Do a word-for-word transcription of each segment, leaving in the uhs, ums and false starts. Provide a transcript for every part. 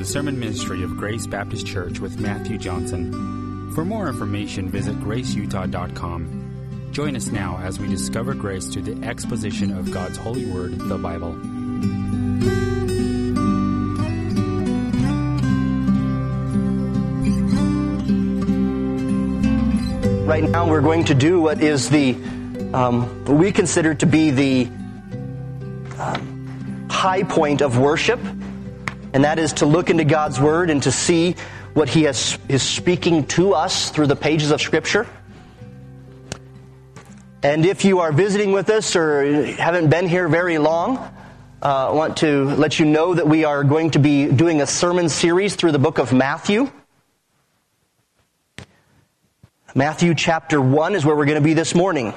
the sermon ministry of Grace Baptist Church with Matthew Johnson. For more information, visit grace utah dot com. Join us now as we discover grace through the exposition of God's holy word, the Bible. Right now we're going to do what is the, um, what we consider to be the um, high point of worship, and that is to look into God's Word and to see what He has, is speaking to us through the pages of Scripture. And if you are visiting with us or haven't been here very long, uh, I want to let you know that we are going to be doing a sermon series through the book of Matthew. Matthew chapter one is where we're going to be this morning.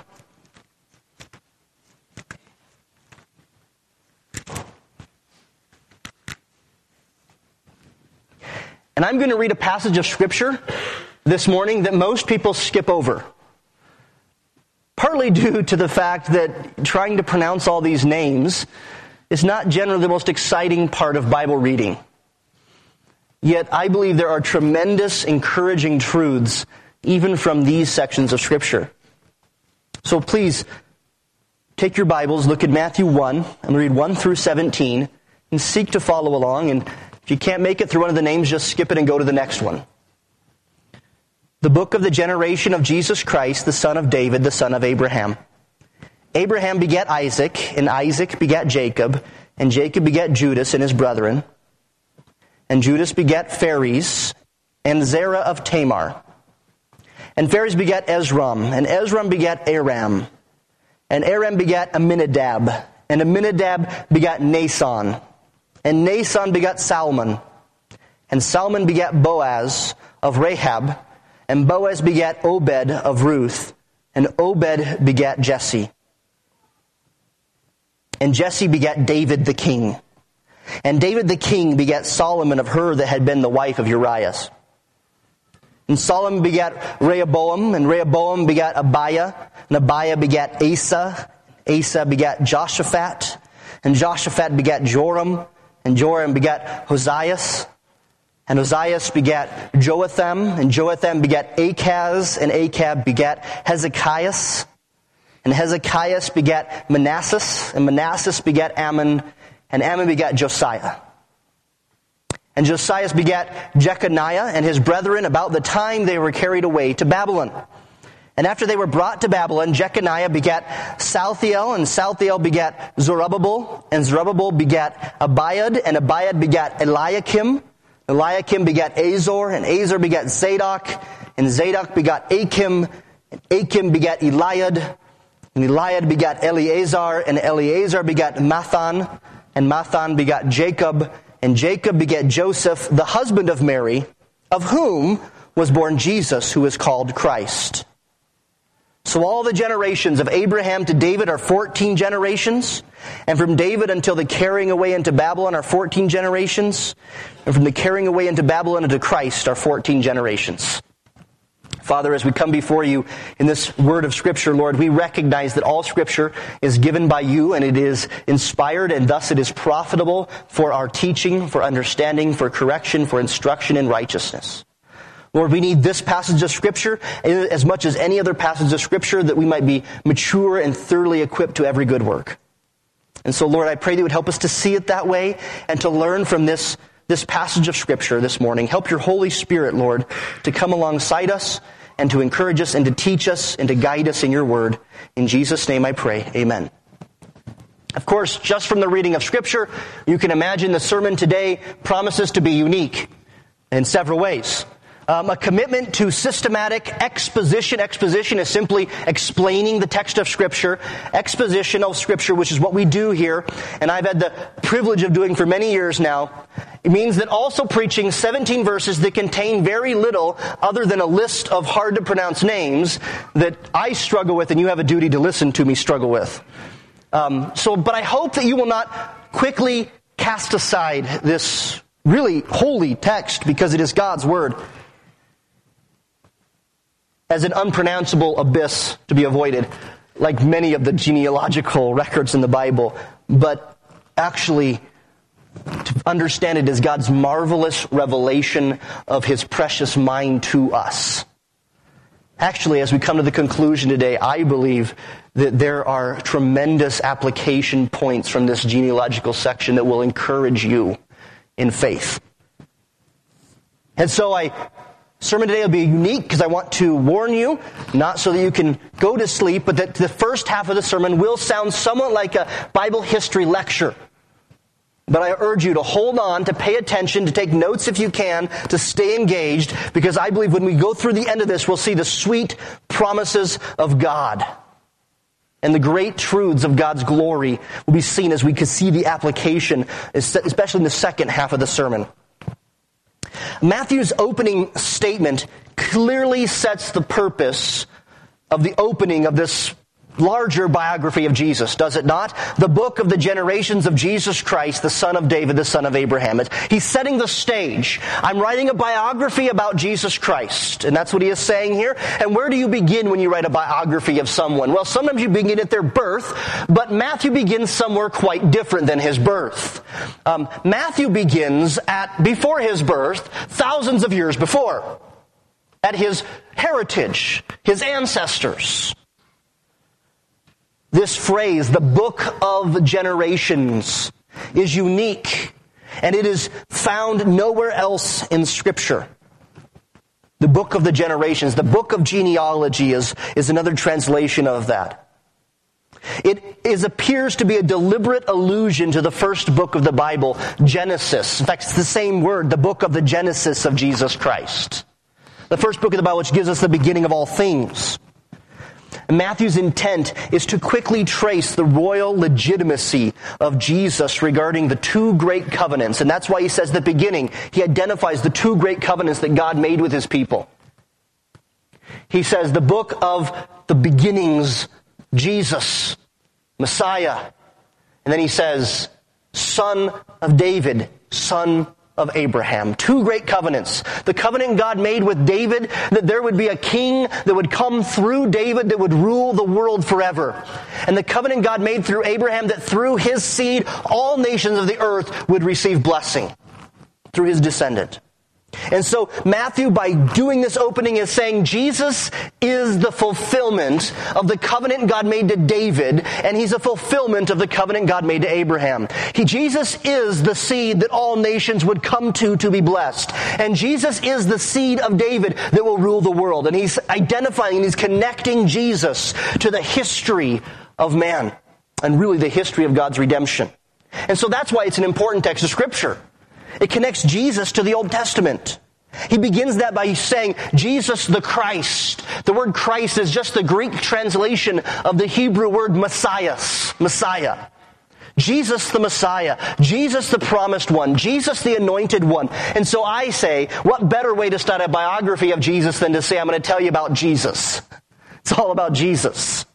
And I'm going to read a passage of Scripture this morning that most people skip over. Partly due to the fact that trying to pronounce all these names is not generally the most exciting part of Bible reading. Yet I believe there are tremendous encouraging truths even from these sections of Scripture. So please, take your Bibles, look at Matthew one, and read one through seventeen, and seek to follow along. And if you can't make it through one of the names, just skip it and go to the next one. The book of the generation of Jesus Christ, the son of David, the son of Abraham. Abraham begat Isaac, and Isaac begat Jacob, and Jacob begat Judas and his brethren. And Judas begat Phares, and Zerah of Tamar. And Phares begat Ezram, and Ezram begat Aram. And Aram begat Aminadab, and Aminadab begat Nason. And Nason begat Salmon. And Salmon begat Boaz of Rahab, and Boaz begat Obed of Ruth, and Obed begat Jesse. And Jesse begat David the king. And David the king begat Solomon of her that had been the wife of Urias. And Solomon begat Rehoboam, and Rehoboam begat Abiah, and Abiah begat Asa, Asa begat Joshaphat, and Joshaphat begat Joram, and Joram begat Hozias, and Hozias begat Joatham, and Joatham begat Achaz, and Achab begat Hezekias, and Hezekias begat Manasseh, and Manasseh begat Ammon, and Ammon begat Josiah. And Josiah begat Jeconiah and his brethren about the time they were carried away to Babylon. And after they were brought to Babylon, Jeconiah begat Salthiel, and Salthiel begat Zerubbabel, and Zerubbabel begat Abiad, and Abiad begat Eliakim. Eliakim begat Azor, and Azor begat Zadok, and Zadok begat Achim, and Achim begat Eliad, and Eliad begat Eleazar, and Eleazar begat Mathan, and Mathan begat Jacob, and Jacob begat Joseph, the husband of Mary, of whom was born Jesus, who is called Christ. So all the generations of Abraham to David are fourteen generations, and from David until the carrying away into Babylon are fourteen generations, and from the carrying away into Babylon into Christ are fourteen generations. Father, as we come before you in this word of Scripture, Lord, we recognize that all Scripture is given by you, and it is inspired, and thus it is profitable for our teaching, for understanding, for correction, for instruction in righteousness. Lord, we need this passage of Scripture as much as any other passage of Scripture that we might be mature and thoroughly equipped to every good work. And so, Lord, I pray that you would help us to see it that way and to learn from this, this passage of Scripture this morning. Help your Holy Spirit, Lord, to come alongside us and to encourage us and to teach us and to guide us in your word. In Jesus' name I pray. Amen. Of course, just from the reading of Scripture, you can imagine the sermon today promises to be unique in several ways. Um, a commitment to systematic exposition. Exposition is simply explaining the text of Scripture. Expositional Scripture, which is what we do here, and I've had the privilege of doing for many years now. It means that also preaching seventeen verses that contain very little other than a list of hard-to-pronounce names that I struggle with and you have a duty to listen to me struggle with. Um, so, but I hope that you will not quickly cast aside this really holy text, because it is God's Word, as an unpronounceable abyss to be avoided, like many of the genealogical records in the Bible, but actually to understand it as God's marvelous revelation of his precious mind to us. Actually, as we come to the conclusion today, I believe that there are tremendous application points from this genealogical section that will encourage you in faith. And so I, sermon today will be unique because I want to warn you, not so that you can go to sleep, but that the first half of the sermon will sound somewhat like a Bible history lecture. But I urge you to hold on, to pay attention, to take notes if you can, to stay engaged, because I believe when we go through the end of this, we'll see the sweet promises of God. And the great truths of God's glory will be seen as we can see the application, especially in the second half of the sermon. Matthew's opening statement clearly sets the purpose of the opening of this larger biography of Jesus, does it not? The book of the generations of Jesus Christ, the son of David, the son of Abraham. He's setting the stage. I'm writing a biography about Jesus Christ, and that's what he is saying here. And where do you begin when you write a biography of someone? Well, sometimes you begin at their birth, but Matthew begins somewhere quite different than his birth. Um, Matthew begins at before his birth, thousands of years before, at his heritage, his ancestors. This phrase, the book of generations, is unique, and it is found nowhere else in Scripture. The book of the generations, the book of genealogy is, is another translation of that. It is, appears to be a deliberate allusion to the first book of the Bible, Genesis. In fact, it's the same word, the book of the Genesis of Jesus Christ. The first book of the Bible, which gives us the beginning of all things. Matthew's intent is to quickly trace the royal legitimacy of Jesus regarding the two great covenants. And that's why he says at the beginning, he identifies the two great covenants that God made with his people. He says the book of the beginnings, Jesus, Messiah. And then he says, son of David, son of Abraham. Two great covenants. The covenant God made with David, that there would be a king that would come through David that would rule the world forever. And the covenant God made through Abraham, that through his seed, all nations of the earth would receive blessing through his descendant. And so Matthew, by doing this opening, is saying Jesus is the fulfillment of the covenant God made to David, and he's a fulfillment of the covenant God made to Abraham. He, Jesus is the seed that all nations would come to to be blessed. And Jesus is the seed of David that will rule the world. And he's identifying and he's connecting Jesus to the history of man, and really the history of God's redemption. And so that's why it's an important text of Scripture. It connects Jesus to the Old Testament. He begins that by saying, Jesus the Christ. The word Christ is just the Greek translation of the Hebrew word Messiah. Messiah. Jesus the Messiah. Jesus the promised one. Jesus the anointed one. And so I say, what better way to start a biography of Jesus than to say, I'm going to tell you about Jesus. It's all about Jesus.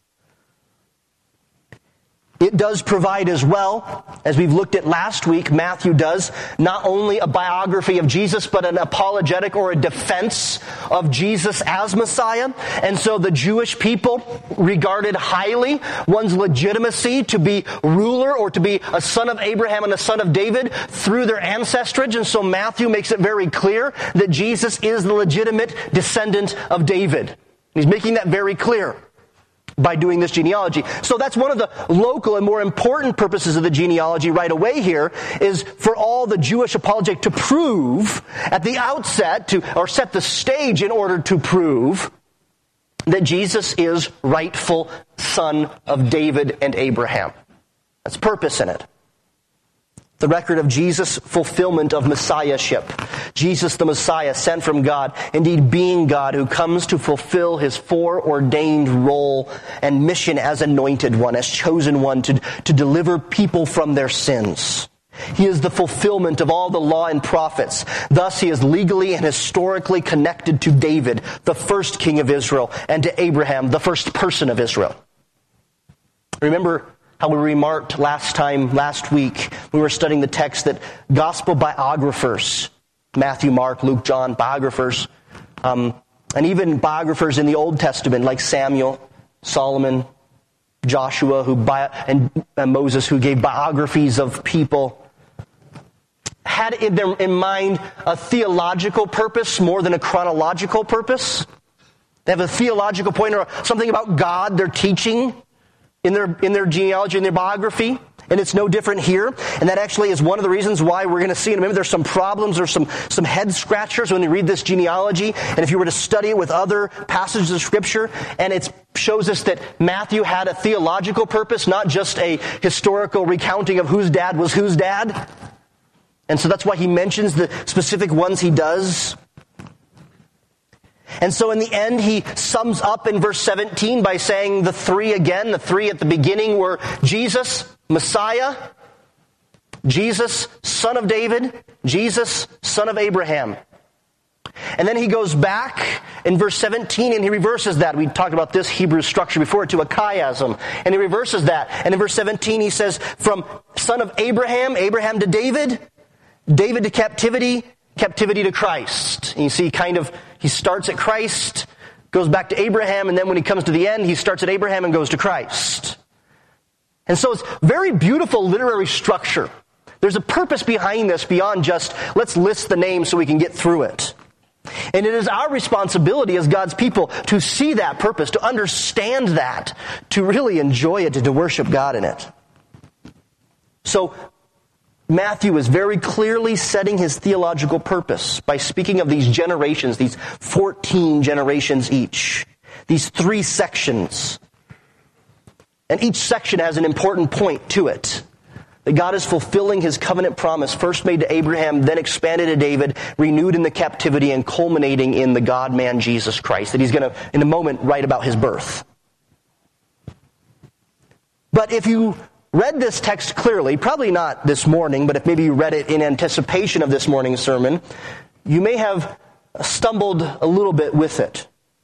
It does provide as well, as we've looked at last week, Matthew does, not only a biography of Jesus, but an apologetic or a defense of Jesus as Messiah. And so the Jewish people regarded highly one's legitimacy to be ruler or to be a son of Abraham and a son of David through their ancestrage. And so Matthew makes it very clear that Jesus is the legitimate descendant of David. He's making that very clear by doing this genealogy. So that's one of the local and more important purposes of the genealogy right away here, is for all the Jewish apologetic to prove at the outset, to or set the stage in order to prove that Jesus is rightful son of David and Abraham. That's purpose in it. The record of Jesus' fulfillment of Messiahship. Jesus the Messiah, sent from God, indeed being God, who comes to fulfill his foreordained role and mission as anointed one, as chosen one to, to deliver people from their sins. He is the fulfillment of all the law and prophets. Thus he is legally and historically connected to David, the first king of Israel, and to Abraham, the first person of Israel. Remember how we remarked last time, last week, we were studying the text that gospel biographers, Matthew, Mark, Luke, John, biographers, um, and even biographers in the Old Testament like Samuel, Solomon, Joshua, who bio- and, and Moses, who gave biographies of people, had in, their, in mind a theological purpose more than a chronological purpose. They have a theological point or something about God they're teaching in their in their genealogy, in their biography. And it's no different here. And that actually is one of the reasons why we're going to see in a minute there's some problems or some, some head scratchers when you read this genealogy. And if you were to study it with other passages of Scripture, and it shows us that Matthew had a theological purpose, not just a historical recounting of whose dad was whose dad. And so that's why he mentions the specific ones he does. And so in the end, he sums up in verse seventeen by saying the three again. The three at the beginning were Jesus, Messiah, Jesus, son of David, Jesus, son of Abraham. And then he goes back in verse seventeen and he reverses that. We talked about this Hebrew structure before to a chiasm. And he reverses that. And in verse seventeen he says, from son of Abraham, Abraham to David, David to captivity, captivity to Christ. And you see kind of, he starts at Christ, goes back to Abraham, and then when he comes to the end, he starts at Abraham and goes to Christ. And so it's very beautiful literary structure. There's a purpose behind this beyond just, let's list the names so we can get through it. And it is our responsibility as God's people to see that purpose, to understand that, to really enjoy it, to worship God in it. So Matthew is very clearly setting his theological purpose by speaking of these generations, these fourteen generations each, these three sections. And each section has an important point to it. That God is fulfilling his covenant promise, first made to Abraham, then expanded to David, renewed in the captivity, and culminating in the God-man Jesus Christ, that he's going to, in a moment, write about his birth. But if you read this text clearly, probably not this morning, but if maybe you read it in anticipation of this morning's sermon, you may have stumbled a little bit with it.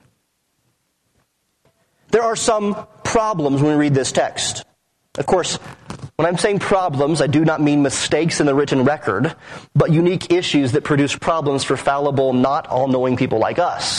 There are some problems when we read this text. Of course, when I'm saying problems, I do not mean mistakes in the written record, but unique issues that produce problems for fallible, not all-knowing people like us.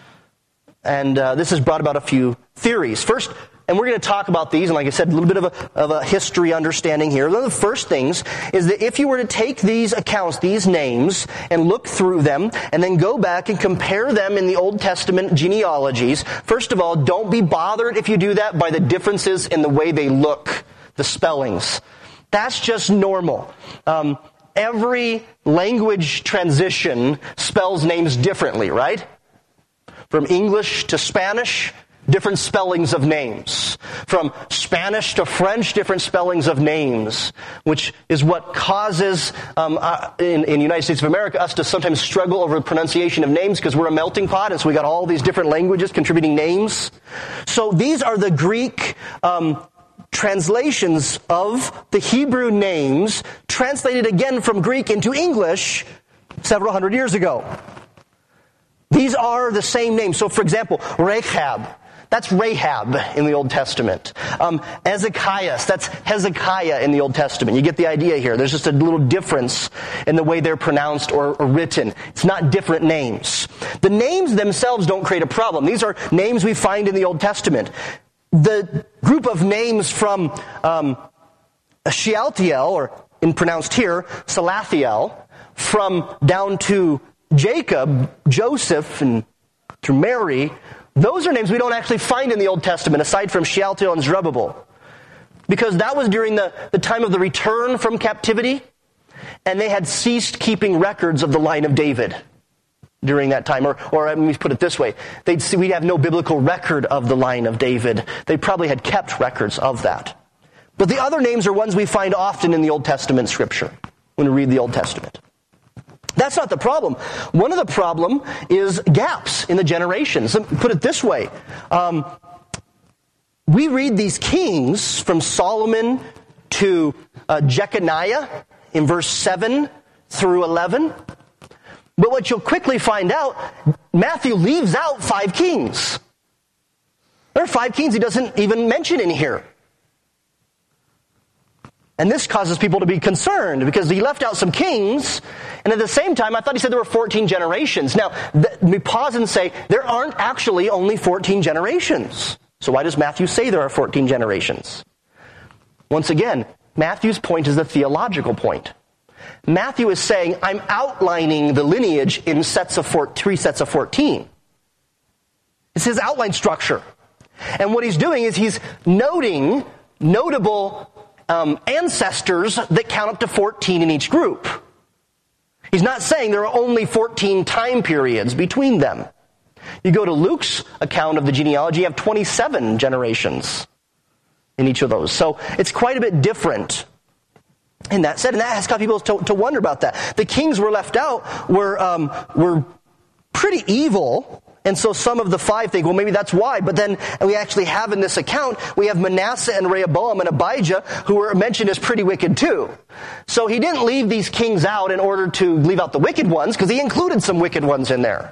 And uh, this has brought about a few theories. First, and we're going to talk about these, and like I said, a little bit of a, of a history understanding here. One of the first things is that if you were to take these accounts, these names, and look through them, and then go back and compare them in the Old Testament genealogies, first of all, don't be bothered if you do that by the differences in the way they look, the spellings. That's just normal. Um, every language transition spells names differently, right? From English to Spanish, different spellings of names. From Spanish to French, different spellings of names, which is what causes, um, uh, in, in the United States of America, us to sometimes struggle over the pronunciation of names because we're a melting pot, and so we got all these different languages contributing names. So these are the Greek um, translations of the Hebrew names, translated again from Greek into English several hundred years ago. These are the same names. So, for example, Rechab, that's Rahab in the Old Testament. Um, Ezekias, that's Hezekiah in the Old Testament. You get the idea here. There's just a little difference in the way they're pronounced or, or written. It's not different names. The names themselves don't create a problem. These are names we find in the Old Testament. The group of names from um, Shealtiel, or in pronounced here, Salathiel, from down to Jacob, Joseph, and through Mary, those are names we don't actually find in the Old Testament, aside from Shealtiel and Zerubbabel. Because that was during the, the time of the return from captivity, and they had ceased keeping records of the line of David during that time. Or, or let me put it this way, they'd see, we have no biblical record of the line of David. They probably had kept records of that. But the other names are ones we find often in the Old Testament Scripture, when we read the Old Testament. That's not the problem. One of the problem is gaps in the generations. Let me put it this way. Um, we read these kings from Solomon to uh, Jeconiah in verse seven through eleven. But what you'll quickly find out, Matthew leaves out five kings. There are five kings he doesn't even mention in here. And this causes people to be concerned because he left out some kings, and at the same time, I thought he said there were fourteen generations. Now, th- we pause and say, there aren't actually only fourteen generations. So why does Matthew say there are fourteen generations? Once again, Matthew's point is the theological point. Matthew is saying, I'm outlining the lineage in sets of four, three sets of fourteen. It's his outline structure. And what he's doing is he's noting notable um, ancestors that count up to fourteen in each group. He's not saying there are only fourteen time periods between them. You go to Luke's account of the genealogy, you have twenty-seven generations in each of those. So it's quite a bit different in that set, and that has caused people to, to wonder about that. The kings were left out were um, were pretty evil, and so some of the five think, well, maybe that's why. But then we actually have in this account, we have Manasseh and Rehoboam and Abijah, who were mentioned as pretty wicked too. So he didn't leave these kings out in order to leave out the wicked ones, because he included some wicked ones in there.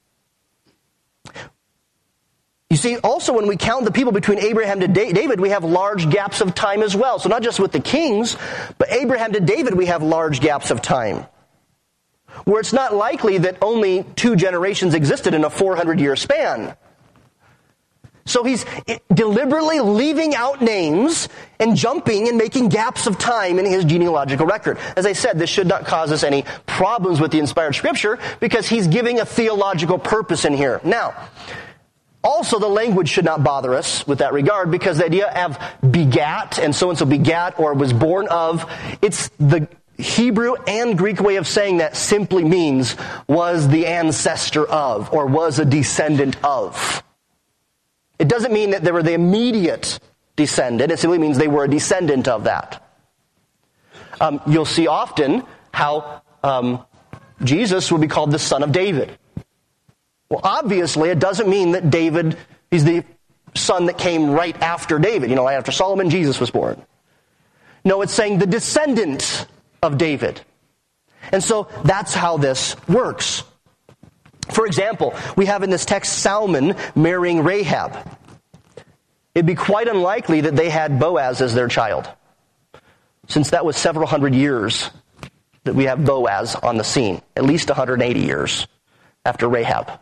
You see, also when we count the people between Abraham to David, we have large gaps of time as well. So not just with the kings, but Abraham to David, we have large gaps of time, where it's not likely that only two generations existed in a four hundred year span. So he's deliberately leaving out names and jumping and making gaps of time in his genealogical record. As I said, this should not cause us any problems with the inspired scripture, because he's giving a theological purpose in here. Now, also, the language should not bother us with that regard, because the idea of begat and so-and-so begat or was born of, it's the Hebrew and Greek way of saying that simply means was the ancestor of or was a descendant of. It doesn't mean that they were the immediate descendant. It simply means they were a descendant of that. Um, you'll see often how um, Jesus will be called the son of David. Well, obviously, it doesn't mean that David, he's the son that came right after David. You know, right after Solomon, Jesus was born. No, it's saying the descendant of David. And so that's how this works. For example, we have in this text Salmon marrying Rahab. It'd be quite unlikely that they had Boaz as their child, since that was several hundred years that we have Boaz on the scene, at least one hundred eighty years after Rahab.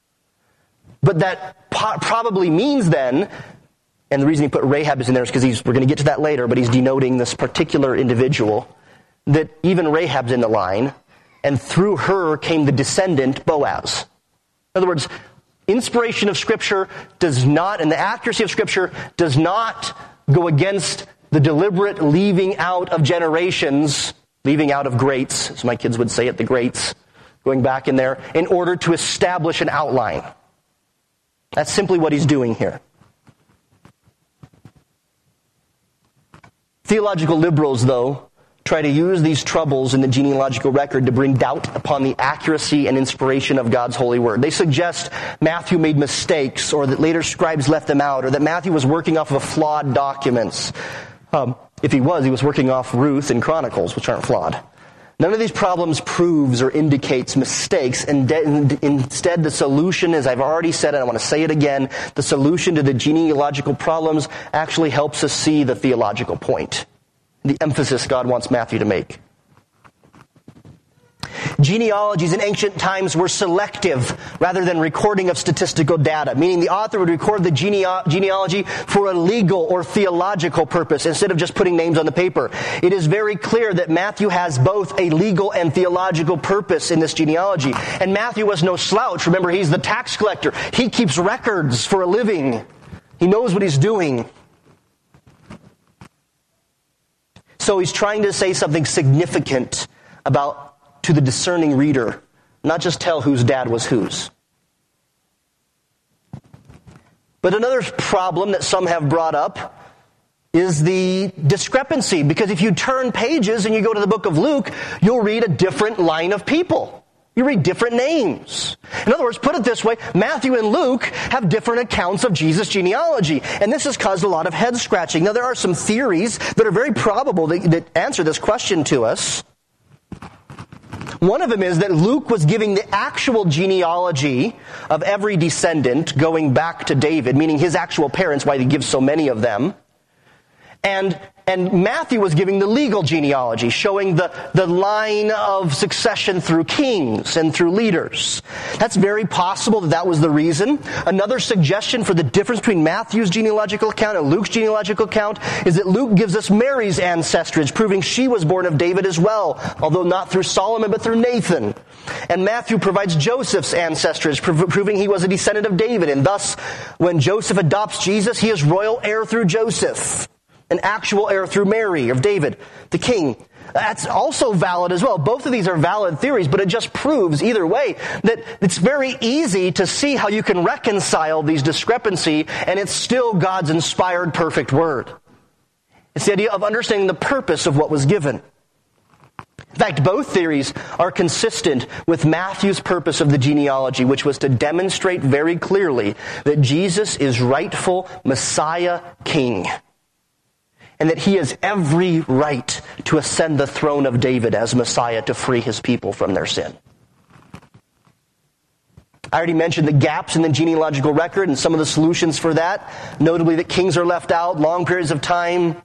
But that po- probably means then, and the reason he put Rahab is in there is because he's, we're going to get to that later, but he's denoting this particular individual, that even Rahab's in the line, and through her came the descendant Boaz. In other words, inspiration of Scripture does not, and the accuracy of Scripture does not go against the deliberate leaving out of generations, leaving out of greats, as my kids would say it, the greats, going back in there, in order to establish an outline. That's simply what he's doing here. Theological liberals, though, try to use these troubles in the genealogical record to bring doubt upon the accuracy and inspiration of God's holy word. They suggest Matthew made mistakes, or that later scribes left them out, or that Matthew was working off of flawed documents. Um, if he was, he was working off Ruth and Chronicles, which aren't flawed. None of these problems proves or indicates mistakes, and de- instead the solution, as I've already said, and I want to say it again, the solution to the genealogical problems actually helps us see the theological point, the emphasis God wants Matthew to make. Genealogies in ancient times were selective rather than recording of statistical data, meaning the author would record the genea- genealogy for a legal or theological purpose instead of just putting names on the paper. It is very clear that Matthew has both a legal and theological purpose in this genealogy. And Matthew was no slouch. Remember, he's the tax collector. He keeps records for a living. He knows what he's doing. So he's trying to say something significant about to the discerning reader, not just tell whose dad was whose. But another problem that some have brought up is the discrepancy, because if you turn pages and you go to the book of Luke, you'll read a different line of people. You read different names. In other words, put it this way, Matthew and Luke have different accounts of Jesus' genealogy, and this has caused a lot of head scratching. Now, there are some theories that are very probable that, that answer this question to us. One of them is that Luke was giving the actual genealogy of every descendant going back to David, meaning his actual parents, why he gives so many of them. And And Matthew was giving the legal genealogy, showing the, the line of succession through kings and through leaders. That's very possible that that was the reason. Another suggestion for the difference between Matthew's genealogical account and Luke's genealogical account is that Luke gives us Mary's ancestrage, proving she was born of David as well, although not through Solomon but through Nathan. And Matthew provides Joseph's ancestrage, prov- proving he was a descendant of David. And thus, when Joseph adopts Jesus, he is royal heir through Joseph, an actual heir through Mary of David, the king. That's also valid as well. Both of these are valid theories, but it just proves either way that it's very easy to see how you can reconcile these discrepancies, and it's still God's inspired perfect word. It's the idea of understanding the purpose of what was given. In fact, both theories are consistent with Matthew's purpose of the genealogy, which was to demonstrate very clearly that Jesus is rightful Messiah King, and that he has every right to ascend the throne of David as Messiah to free his people from their sin. I already mentioned the gaps in the genealogical record and some of the solutions for that, notably that kings are left out, long periods of time.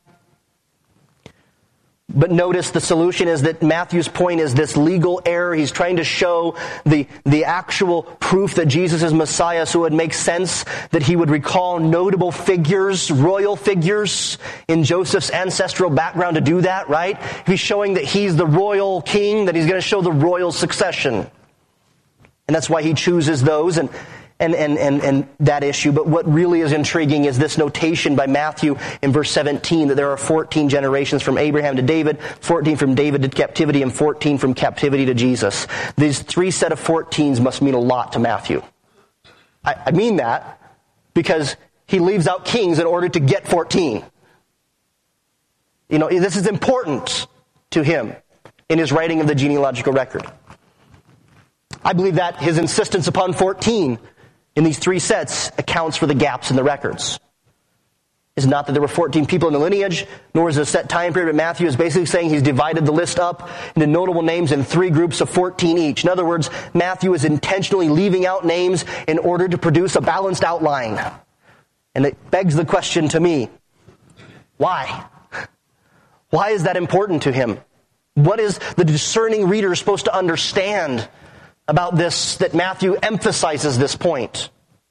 But notice the solution is that Matthew's point is this legal error. He's trying to show the, the actual proof that Jesus is Messiah, so it would make sense that he would recall notable figures, royal figures in Joseph's ancestral background to do that, right? If he's showing that he's the royal king, that he's going to show the royal succession. And that's why he chooses those and And, and, and, and that issue. But what really is intriguing is this notation by Matthew in verse seventeen, that there are fourteen generations from Abraham to David, fourteen from David to captivity, and fourteen from captivity to Jesus. These three set of fourteens must mean a lot to Matthew. I, I mean that because he leaves out kings in order to get fourteen. You know, this is important to him in his writing of the genealogical record. I believe that his insistence upon fourteen in these three sets accounts for the gaps in the records. It's not that there were fourteen people in the lineage, nor is it a set time period, but Matthew is basically saying he's divided the list up into notable names in three groups of fourteen each. In other words, Matthew is intentionally leaving out names in order to produce a balanced outline. And it begs the question to me, why? Why is that important to him? What is the discerning reader supposed to understand about this, that Matthew emphasizes this point?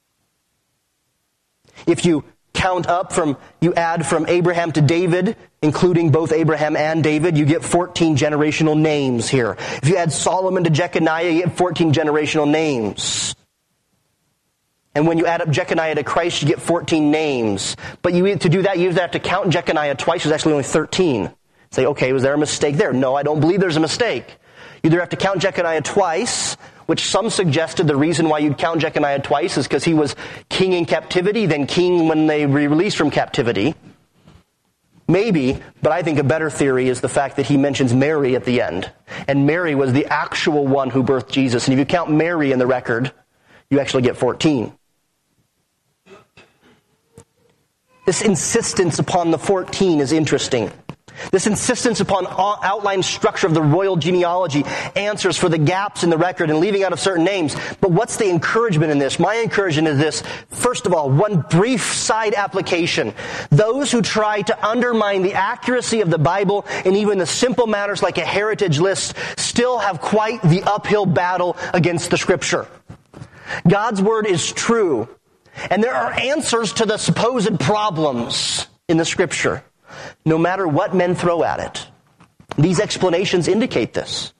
If you count up from, you add from Abraham to David, including both Abraham and David, you get fourteen generational names here. If you add Solomon to Jeconiah, you get fourteen generational names. And when you add up Jeconiah to Christ, you get fourteen names. But you to do that, you either have to count Jeconiah twice, there's actually only thirteen. Say, okay, was there a mistake there? No, I don't believe there's a mistake. You either have to count Jeconiah twice, which some suggested the reason why you'd count Jeconiah twice is because he was king in captivity, then king when they were released from captivity. Maybe, but I think a better theory is the fact that he mentions Mary at the end. And Mary was the actual one who birthed Jesus. And if you count Mary in the record, you actually get fourteen. This insistence upon the fourteen is interesting. This insistence upon outline structure of the royal genealogy answers for the gaps in the record and leaving out of certain names. But what's the encouragement in this? My encouragement is this. First of all, one brief side application. Those who try to undermine the accuracy of the Bible in even the simple matters like a heritage list still have quite the uphill battle against the Scripture. God's Word is true, and there are answers to the supposed problems in the Scripture, no matter what men throw at it. These explanations indicate this.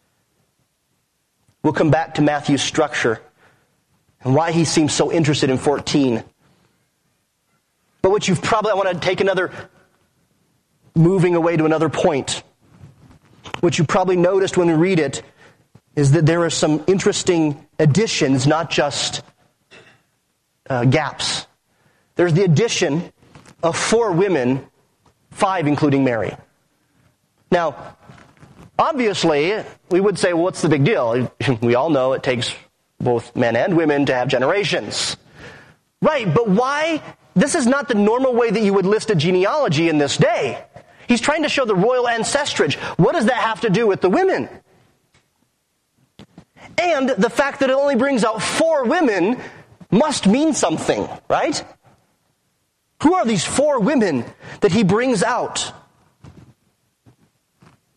We'll come back to Matthew's structure and why he seems so interested in fourteen. But what you've probably, I want to take another, moving away to another point. What you probably noticed when we read it is that there are some interesting additions, not just uh, gaps. There's the addition of four women, five including Mary. Now, obviously, we would say, well, what's the big deal? We all know it takes both men and women to have generations. Right, but why? This is not the normal way that you would list a genealogy in this day. He's trying to show the royal ancestrage. What does that have to do with the women? And the fact that it only brings out four women must mean something, right? Who are these four women that he brings out?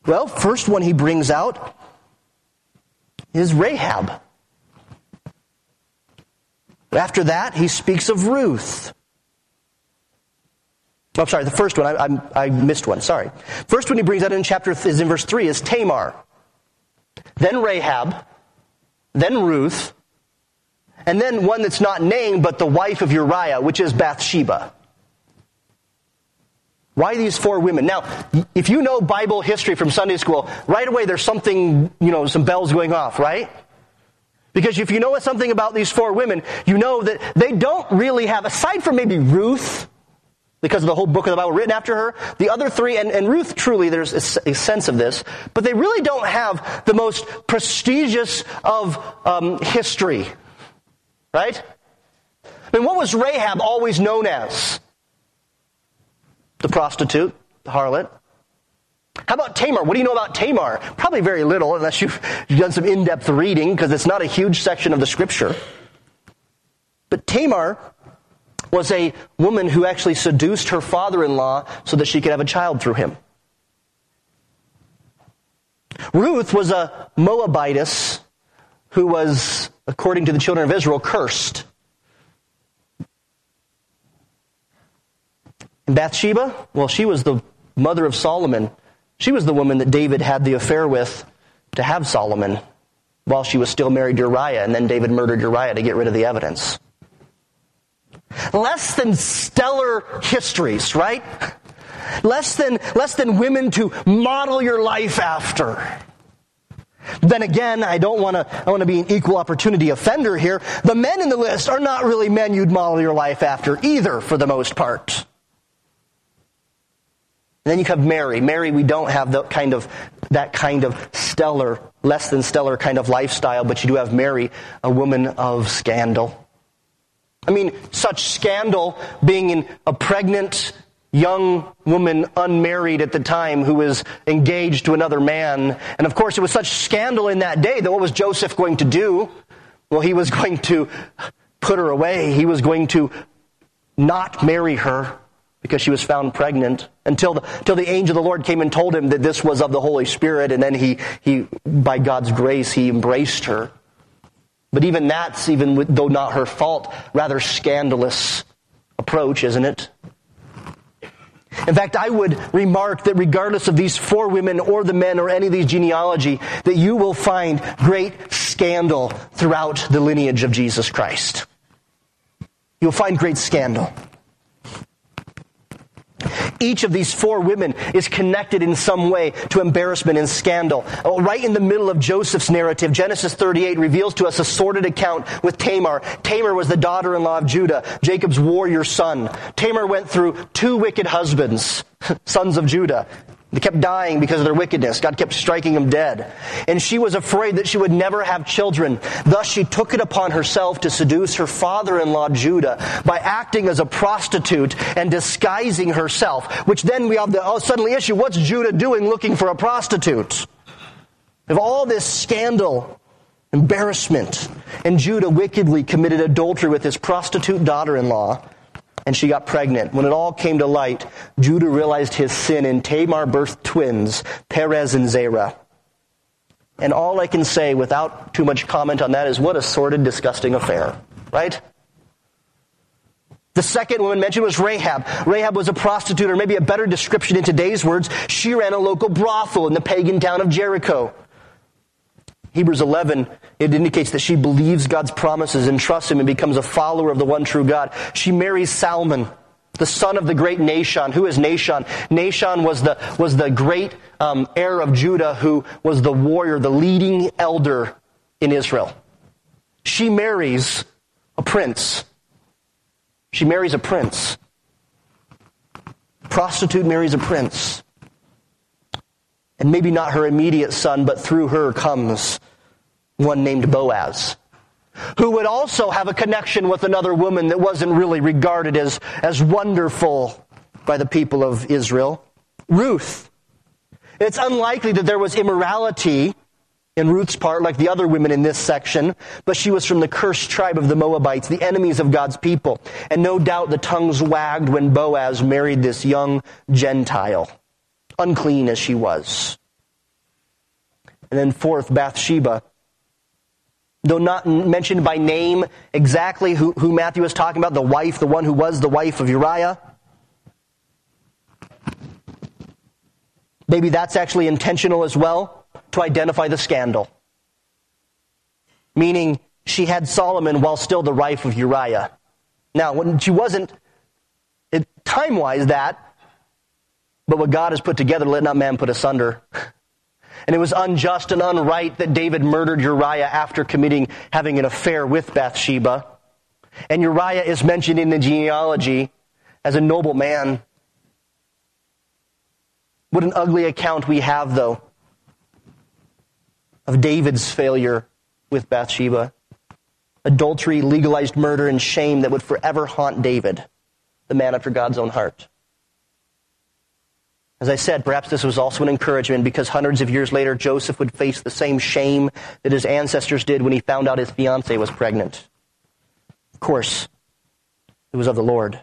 Well, first one he brings out is Rahab. After that, he speaks of Ruth. Oh, sorry, the first one, I, I, I missed one, sorry. First one he brings out in chapter, is in verse three, is Tamar. Then Rahab, then Ruth, and then one that's not named, but the wife of Uriah, which is Bathsheba. Why these four women? Now, if you know Bible history from Sunday school, right away there's something, you know, some bells going off, right? Because if you know something about these four women, you know that they don't really have, aside from maybe Ruth, because of the whole book of the Bible written after her, the other three, and, and Ruth truly, there's a, a sense of this, but they really don't have the most prestigious of um, history, right? I mean, what was Rahab always known as? The prostitute, the harlot. How about Tamar? What do you know about Tamar? Probably very little, unless you've done some in-depth reading, because it's not a huge section of the scripture. But Tamar was a woman who actually seduced her father-in-law so that she could have a child through him. Ruth was a Moabitess who was, according to the children of Israel, cursed. And Bathsheba, well, she was the mother of Solomon. She was the woman that David had the affair with to have Solomon while she was still married to Uriah, and then David murdered Uriah to get rid of the evidence. Less than stellar histories, right? Less than, less than women to model your life after. Then again, I don't want to, I want to be an equal opportunity offender here. The men in the list are not really men you'd model your life after either, for the most part. And then you have Mary. Mary, we don't have the kind of, that kind of stellar, less than stellar kind of lifestyle, but you do have Mary, a woman of scandal. I mean, such scandal being in a pregnant young woman, unmarried at the time, who was engaged to another man. And of course, it was such scandal in that day that what was Joseph going to do? Well, he was going to put her away. He was going to not marry her because she was found pregnant, until the, until the angel of the Lord came and told him that this was of the Holy Spirit, and then he, he, by God's grace, he embraced her. But even that's, even with, though not her fault, rather scandalous approach, isn't it? In fact, I would remark that regardless of these four women or the men or any of these genealogy, that you will find great scandal throughout the lineage of Jesus Christ. You'll find great scandal. Each of these four women is connected in some way to embarrassment and scandal. Oh, right in the middle of Joseph's narrative, Genesis thirty-eight reveals to us a sordid account with Tamar. Tamar was the daughter-in-law of Judah, Jacob's warrior son. Tamar went through two wicked husbands, sons of Judah. They kept dying because of their wickedness. God kept striking them dead. And she was afraid that she would never have children. Thus she took it upon herself to seduce her father-in-law Judah by acting as a prostitute and disguising herself. Which then we have the oh, suddenly issue, what's Judah doing looking for a prostitute? Of all this scandal, embarrassment, and Judah wickedly committed adultery with his prostitute daughter-in-law, and she got pregnant. When it all came to light, Judah realized his sin, and Tamar birthed twins, Perez and Zerah. And all I can say without too much comment on that is what a sordid, disgusting affair, right? The second woman mentioned was Rahab. Rahab was a prostitute, or maybe a better description in today's words, she ran a local brothel in the pagan town of Jericho. Hebrews eleven, it indicates that she believes God's promises and trusts Him and becomes a follower of the one true God. She marries Salmon, the son of the great Nahshon. Who is Nahshon? Nahshon was the, was the great um, heir of Judah, who was the warrior, the leading elder in Israel. She marries a prince. She marries a prince. Prostitute marries a prince. And maybe not her immediate son, but through her comes one named Boaz, who would also have a connection with another woman that wasn't really regarded as, as wonderful by the people of Israel, Ruth. It's unlikely that there was immorality in Ruth's part like the other women in this section, but she was from the cursed tribe of the Moabites, the enemies of God's people. And no doubt the tongues wagged when Boaz married this young Gentile, unclean as she was. And then fourth, Bathsheba. Though not mentioned by name exactly who, who Matthew is talking about, the wife, the one who was the wife of Uriah. Maybe that's actually intentional as well, to identify the scandal. Meaning, she had Solomon while still the wife of Uriah. Now, when she wasn't, it, time-wise that, but what God has put together, let not man put asunder. And it was unjust and unright that David murdered Uriah after committing, having an affair with Bathsheba. And Uriah is mentioned in the genealogy as a noble man. What an ugly account we have, though, of David's failure with Bathsheba. Adultery, legalized murder, and shame that would forever haunt David, the man after God's own heart. As I said, perhaps this was also an encouragement because hundreds of years later, Joseph would face the same shame that his ancestors did when he found out his fiancée was pregnant. Of course, it was of the Lord.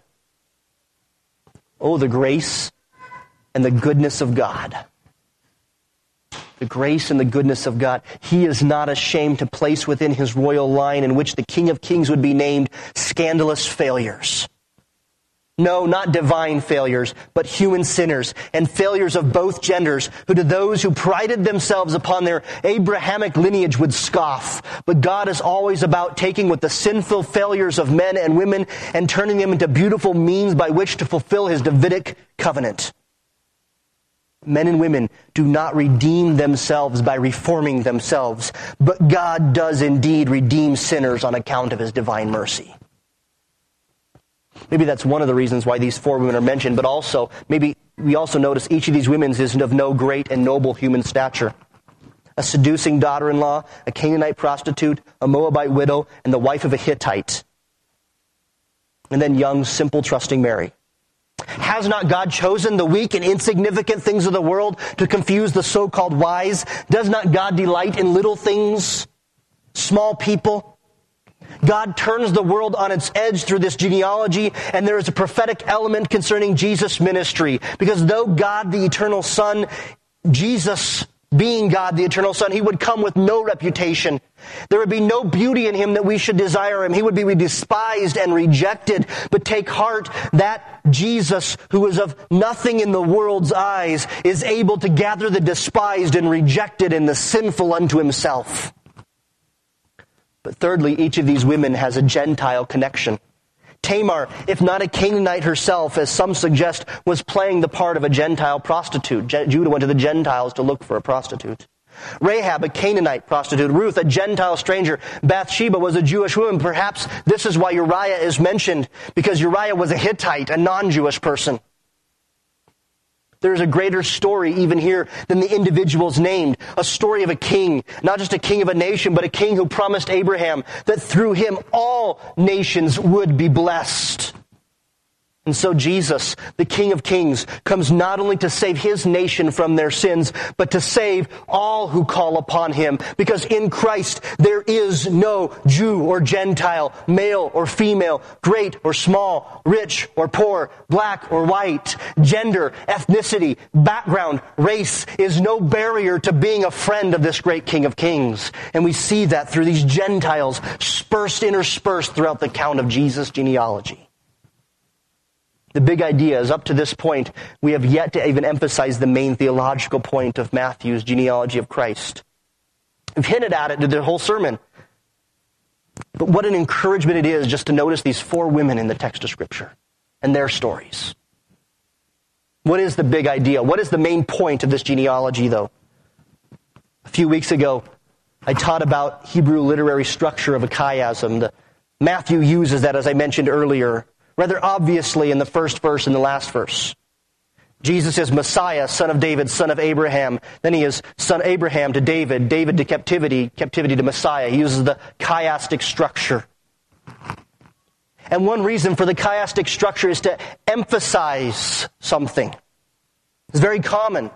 Oh, the grace and the goodness of God. The grace and the goodness of God. He is not ashamed to place within his royal line, in which the King of Kings would be named, scandalous failures. No, not divine failures, but human sinners, and failures of both genders, who to those who prided themselves upon their Abrahamic lineage would scoff. But God is always about taking with the sinful failures of men and women and turning them into beautiful means by which to fulfill his Davidic covenant. Men and women do not redeem themselves by reforming themselves, but God does indeed redeem sinners on account of his divine mercy. Maybe that's one of the reasons why these four women are mentioned, but also, maybe we also notice each of these women is of no great and noble human stature. A seducing daughter-in-law, a Canaanite prostitute, a Moabite widow, and the wife of a Hittite. And then young, simple, trusting Mary. Has not God chosen the weak and insignificant things of the world to confuse the so-called wise? Does not God delight in little things, small people? God turns the world on its edge through this genealogy, and there is a prophetic element concerning Jesus' ministry. Because though God, the eternal Son, Jesus being God, the eternal Son, he would come with no reputation. There would be no beauty in him that we should desire him. He would be despised and rejected. But take heart, that Jesus, who is of nothing in the world's eyes, is able to gather the despised and rejected and the sinful unto himself. But thirdly, each of these women has a Gentile connection. Tamar, if not a Canaanite herself, as some suggest, was playing the part of a Gentile prostitute. Judah went to the Gentiles to look for a prostitute. Rahab, a Canaanite prostitute. Ruth, a Gentile stranger. Bathsheba was a Jewish woman. Perhaps this is why Uriah is mentioned, because Uriah was a Hittite, a non-Jewish person. There's a greater story even here than the individuals named. A story of a king, not just a king of a nation, but a king who promised Abraham that through him all nations would be blessed. And so Jesus, the King of Kings, comes not only to save his nation from their sins, but to save all who call upon him. Because in Christ there is no Jew or Gentile, male or female, great or small, rich or poor, black or white. Gender, ethnicity, background, race is no barrier to being a friend of this great King of Kings. And we see that through these Gentiles dispersed, interspersed throughout the account of Jesus' genealogy. The big idea is, up to this point, we have yet to even emphasize the main theological point of Matthew's genealogy of Christ. We've hinted at it in the whole sermon. But what an encouragement it is just to notice these four women in the text of Scripture and their stories. What is the big idea? What is the main point of this genealogy, though? A few weeks ago, I taught about Hebrew literary structure of a chiasm. The, Matthew uses that, as I mentioned earlier, rather obviously in the first verse and the last verse. Jesus is Messiah, son of David, son of Abraham. Then he is son Abraham to David, David to captivity, captivity to Messiah. He uses the chiastic structure. And one reason for the chiastic structure is to emphasize something. It's very common.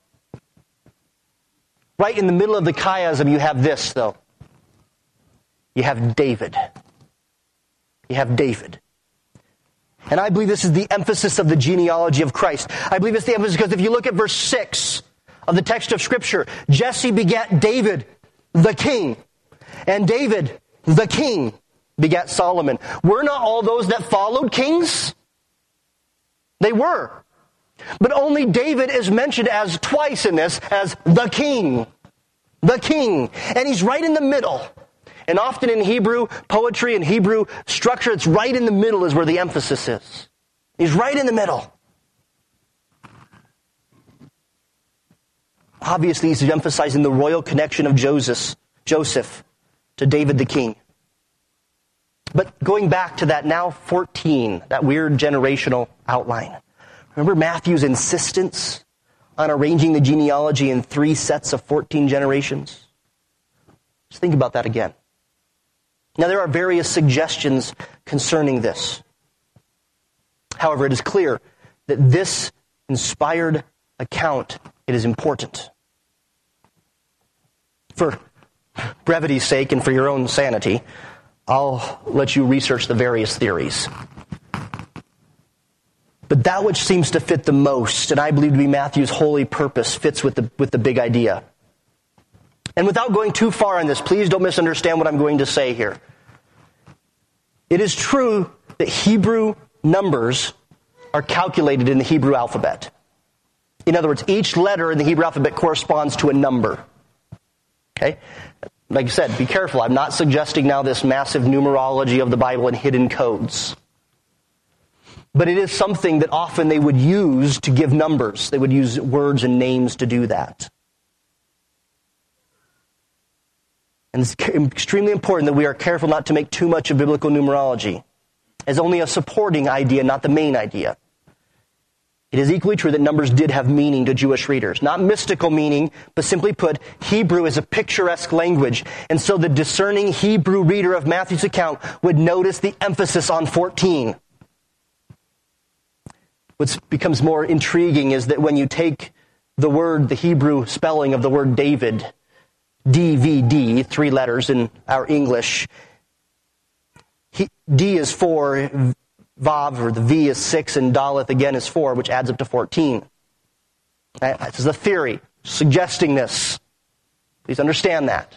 Right in the middle of the chiasm, you have this, though. You have David. You have David. And I believe this is the emphasis of the genealogy of Christ. I believe it's the emphasis because if you look at verse six of the text of Scripture. Jesse begat David, the king. And David, the king, begat Solomon. Were not all those that followed kings? They were. But only David is mentioned as twice in this as the king. The king. And he's right in the middle. And often in Hebrew poetry and Hebrew structure, it's right in the middle is where the emphasis is. He's right in the middle. Obviously, he's emphasizing the royal connection of Joseph, Joseph to David the king. But going back to that now fourteen, that weird generational outline. Remember Matthew's insistence on arranging the genealogy in three sets of fourteen generations? Just think about that again. Now, there are various suggestions concerning this. However, it is clear that this inspired account, it is important. For brevity's sake and for your own sanity, I'll let you research the various theories. But that which seems to fit the most, and I believe to be Matthew's holy purpose, fits with the, with the big idea. And without going too far on this, please don't misunderstand what I'm going to say here. It is true that Hebrew numbers are calculated in the Hebrew alphabet. In other words, each letter in the Hebrew alphabet corresponds to a number. Okay? Like I said, be careful. I'm not suggesting now this massive numerology of the Bible and hidden codes. But it is something that often they would use to give numbers. They would use words and names to do that. And it's extremely important that we are careful not to make too much of biblical numerology as only a supporting idea, not the main idea. It is equally true that numbers did have meaning to Jewish readers. Not mystical meaning, but simply put, Hebrew is a picturesque language. And so the discerning Hebrew reader of Matthew's account would notice the emphasis on fourteen. What becomes more intriguing is that when you take the word, the Hebrew spelling of the word David, D V D, three letters in our English, he, D is four, Vav, or the V is six, and Daleth again is four, which adds up to fourteen. This is a theory suggesting this. Please understand that.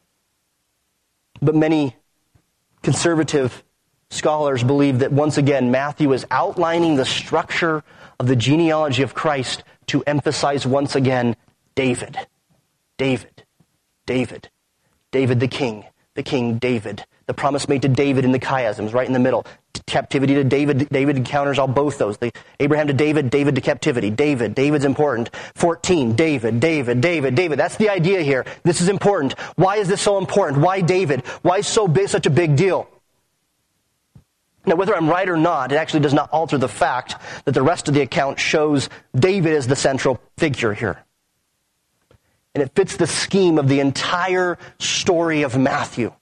But many conservative scholars believe that once again Matthew is outlining the structure of the genealogy of Christ to emphasize once again David. David. David. David the king. The king David. The promise made to David in the chiasms, right in the middle. Captivity to David. David encounters all both those. The Abraham to David, David to captivity. David. David's important. fourteen. David, David, David, David. That's the idea here. This is important. Why is this so important? Why David? Why so big, such a big deal? Now, whether I'm right or not, it actually does not alter the fact that the rest of the account shows David as the central figure here. And it fits the scheme of the entire story of Matthew.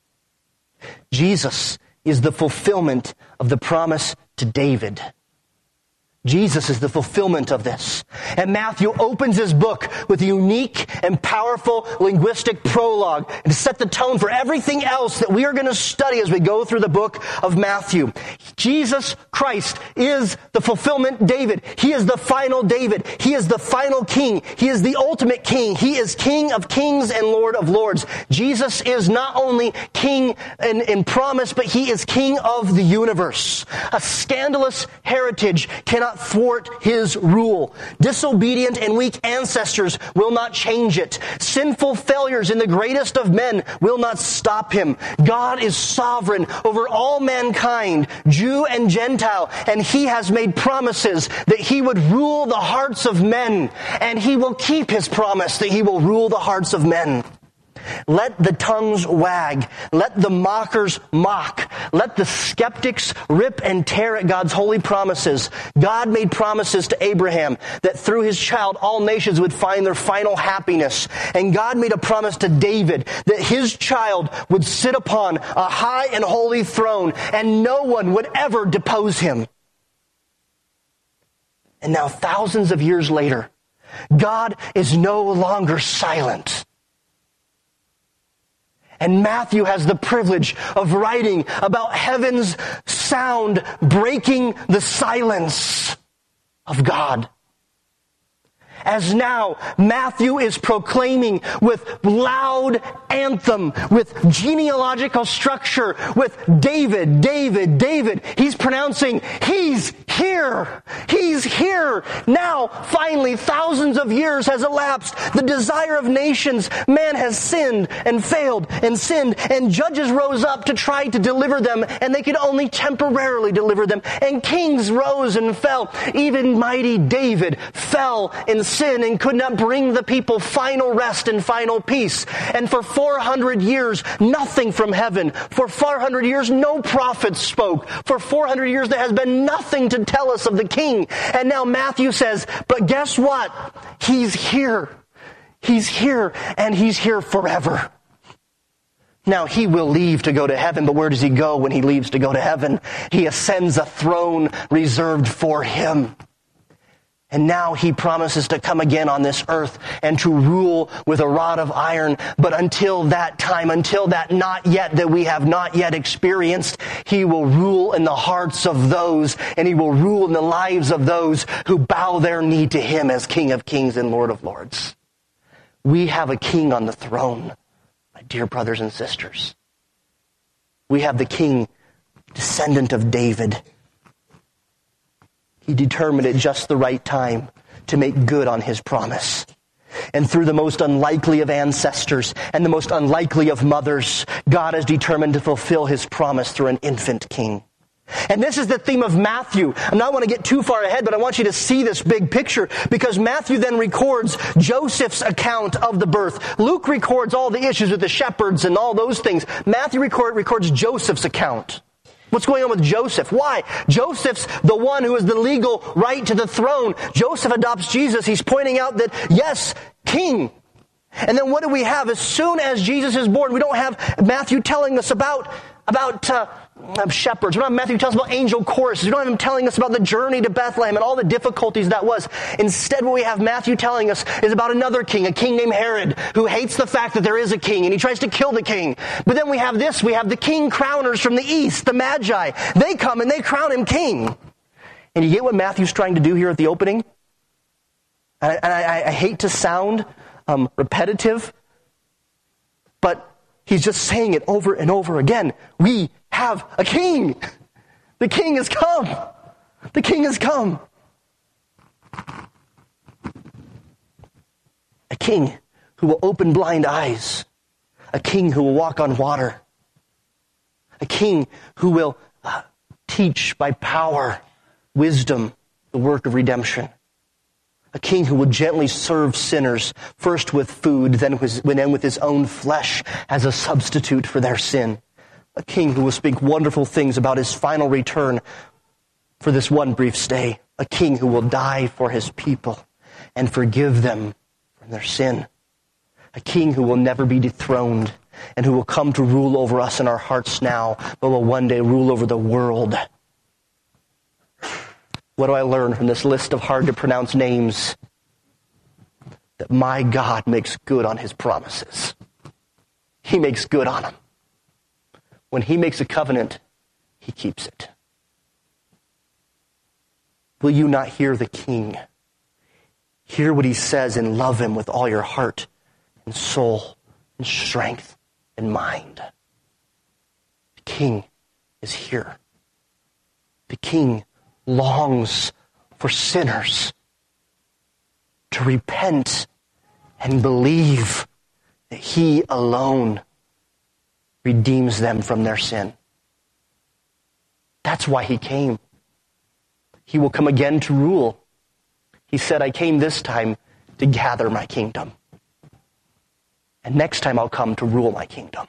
Jesus is the fulfillment of the promise to David. Jesus is the fulfillment of this. And Matthew opens his book with a unique and powerful linguistic prologue and to set the tone for everything else that we are going to study as we go through the book of Matthew. Jesus Christ is the fulfillment David. He is the final David. He is the final king. He is the ultimate king. He is King of kings and Lord of lords. Jesus is not only king in, in promise, but he is king of the universe. A scandalous heritage cannot thwart his rule. Disobedient and weak ancestors will not change it. Sinful failures in the greatest of men will not stop him. God is sovereign over all mankind, Jew and Gentile, and he has made promises that he would rule the hearts of men, and he will keep his promise that he will rule the hearts of men. Let the tongues wag. Let the mockers mock. Let the skeptics rip and tear at God's holy promises. God made promises to Abraham that through his child all nations would find their final happiness. And God made a promise to David that his child would sit upon a high and holy throne and no one would ever depose him. And now thousands of years later, God is no longer silent. And Matthew has the privilege of writing about heaven's sound breaking the silence of God. as now Matthew is proclaiming with loud anthem, with genealogical structure, with David, David, David. He's pronouncing, He's here. He's here. Now, finally, thousands of years has elapsed. The desire of nations, man has sinned and failed and sinned, and judges rose up to try to deliver them, and they could only temporarily deliver them. And kings rose and fell. Even mighty David fell in sin and could not bring the people final rest and final peace. And for four hundred years, nothing from heaven. For four hundred years, no prophets spoke. For four hundred years, there has been nothing to tell us of the king. And now Matthew says, but guess what? He's here. He's here, and he's here forever. Now, he will leave to go to heaven, but where does he go when he leaves to go to heaven? He ascends a throne reserved for him. And now he promises to come again on this earth and to rule with a rod of iron. But until that time, until that not yet that we have not yet experienced, he will rule in the hearts of those, and he will rule in the lives of those who bow their knee to him as King of Kings and Lord of Lords. We have a king on the throne, my dear brothers and sisters. We have the king, descendant of David. He determined at just the right time to make good on his promise. And through the most unlikely of ancestors and the most unlikely of mothers, God is determined to fulfill his promise through an infant king. And this is the theme of Matthew. I don't want to get too far ahead, but I want you to see this big picture, because Matthew then records Joseph's account of the birth. Luke records all the issues with the shepherds and all those things. Matthew record, records Joseph's account. What's going on with Joseph? Why? Joseph's the one who has the legal right to the throne. Joseph adopts Jesus. He's pointing out that, yes, king. And then what do we have? As soon as Jesus is born, we don't have Matthew telling us about, about uh, shepherds. We don't have Matthew telling us about angel choruses. We don't have him telling us about the journey to Bethlehem and all the difficulties that was. Instead, what we have Matthew telling us is about another king, a king named Herod, who hates the fact that there is a king, and he tries to kill the king. But then we have this. We have the king crowners from the east, the Magi. They come and they crown him king. And you get what Matthew's trying to do here at the opening? And I, and I, I hate to sound um, repetitive, but he's just saying it over and over again. We have a king. The king has come. The king has come. A king who will open blind eyes. A king who will walk on water. A king who will uh, teach by power, wisdom, the work of redemption. A king who will gently serve sinners, first with food, then with, then with his own flesh as a substitute for their sin. A king who will speak wonderful things about his final return for this one brief stay. A king who will die for his people and forgive them from their sin. A king who will never be dethroned and who will come to rule over us in our hearts now, but will one day rule over the world. What do I learn from this list of hard-to-pronounce names? That my God makes good on his promises. He makes good on them. When he makes a covenant, he keeps it. Will you not hear the king? Hear what he says and love him with all your heart and soul and strength and mind. The king is here. The king longs for sinners to repent and believe that he alone redeems them from their sin. That's why he came. He will come again to rule. He said, I came this time to gather my kingdom. And next time I'll come to rule my kingdom.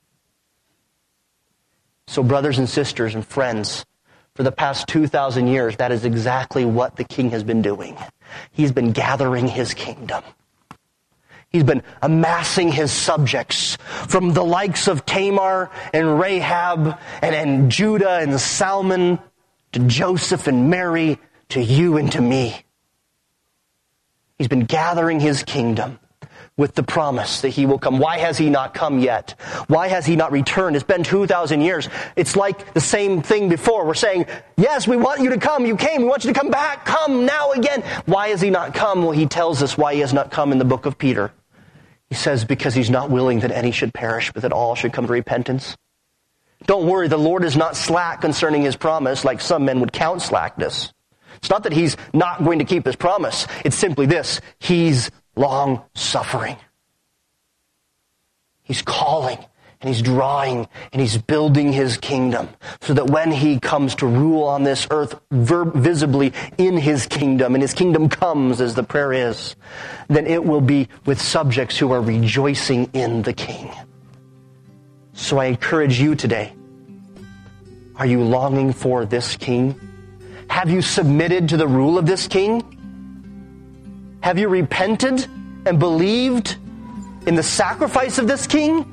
So brothers and sisters and friends, for the past two thousand years, that is exactly what the king has been doing. He's been gathering his kingdom. He's been amassing his subjects from the likes of Tamar and Rahab and, and Judah and Salmon to Joseph and Mary to you and to me. He's been gathering his kingdom with the promise that he will come. Why has he not come yet? Why has he not returned? It's been two thousand years. It's like the same thing before. We're saying, yes, we want you to come. You came. We want you to come back. Come now again. Why has he not come? Well, he tells us why he has not come in the book of Peter. He says, because he's not willing that any should perish, but that all should come to repentance. Don't worry, the Lord is not slack concerning his promise, like some men would count slackness. It's not that he's not going to keep his promise. It's simply this: he's long-suffering. He's calling, and he's drawing, and he's building his kingdom, so that when he comes to rule on this earth ver- visibly in his kingdom, and his kingdom comes, as the prayer is, then it will be with subjects who are rejoicing in the King. So I encourage you today, are you longing for this King? Have you submitted to the rule of this King? Have you repented and believed in the sacrifice of this King?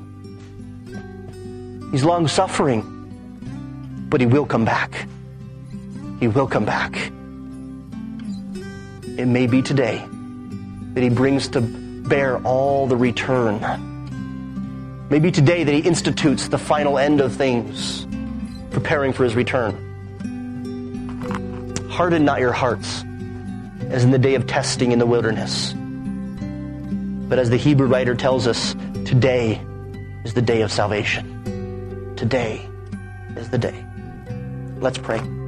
He's long-suffering, but he will come back. He will come back. It may be today that he brings to bear all the return. Maybe today that he institutes the final end of things, preparing for his return. Harden not your hearts, as in the day of testing in the wilderness. But as the Hebrew writer tells us, today is the day of salvation. Today is the day. Let's pray.